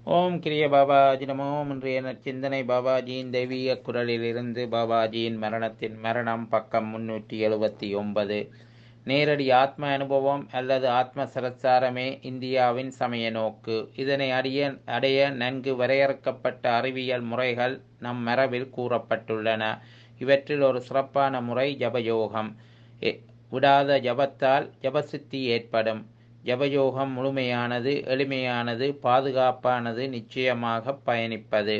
ஓம் கிரிய பாபாஜி நமோ. இன்றைய நற்சிந்தனை பாபாஜியின் தெய்வீக குரலிலிருந்து. பாபாஜியின் மரணம் பக்கம் 379. நேரடி ஆத்ம அனுபவம் அல்லது ஆத்ம சரச்சாரமே இந்தியாவின் சமய நோக்கு. இதனை அடைய நன்கு வரையறுக்கப்பட்ட அறிவியல் முறைகள் நம் மரபில் கூறப்பட்டுள்ளன. இவற்றில் ஒரு சிறப்பான முறை ஜபயோகம். விடாத ஜபத்தால் ஜபசித்தி ஏற்படும். ஜபயோகம் முழுமையானது, எளிமையானது, பாதுகாப்பானது, நிச்சயமாக பயணிப்பது.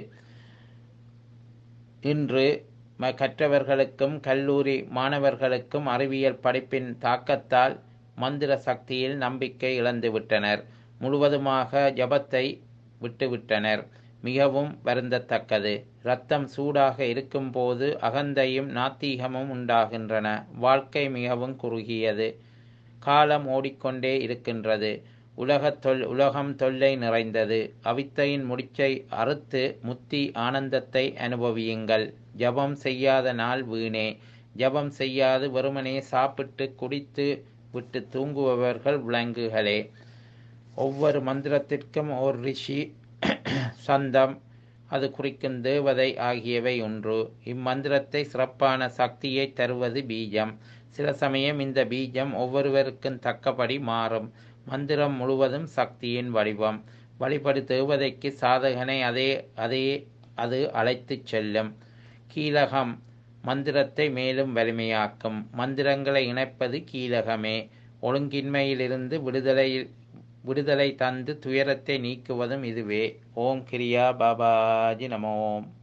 இன்று கற்றவர்களுக்கும் கல்லூரி மாணவர்களுக்கும் அறிவியல் படிப்பின் தாக்கத்தால் மந்திர சக்தியில் நம்பிக்கை இழந்துவிட்டனர். முழுவதுமாக ஜபத்தை விட்டுவிட்டனர். மிகவும் வருந்தத்தக்கது. இரத்தம் சூடாக இருக்கும்போது அகந்தையும் நாத்திகமும் உண்டாகின்றன. வாழ்க்கை மிகவும் குறுகியது. காலம் ஓடிக்கொண்டே இருக்கின்றது. உலகம் தொல்லை நிறைந்தது. அவித்தையின் முடிச்சை அறுத்து முத்தி ஆனந்தத்தை அனுபவியுங்கள். ஜபம் செய்யாத நாள் வீணே. ஜபம் செய்யாது வெறுமனே சாப்பிட்டு குடித்து விட்டு தூங்குபவர்கள் விலங்குகளே. ஒவ்வொரு மந்திரத்திற்கும் ஓர் ரிஷி, சந்தம், அது குறிக்கும் தேவதை ஆகியவை ஒன்று. இம்மந்திரத்தை சிறப்பான சக்தியை தருவது பீஜம். சில சமயம் இந்த பீஜம் ஒவ்வொருவருக்கும் தக்கபடி மாறும். மந்திரம் முழுவதும் சக்தியின் வடிவம். வழிபடு தேவதைக்கு சாதகனை அது அழைத்துச் செல்லும். கீலகம் மந்திரத்தை மேலும் வலிமையாக்கும். மந்திரங்களை இணைப்பது கீலகமே. ஒழுங்கின்மையிலிருந்து விடுதலை தந்து துயரத்தை நீக்குவதும் இதுவே. ஓம் கிரியா பாபாஜி நமோம்.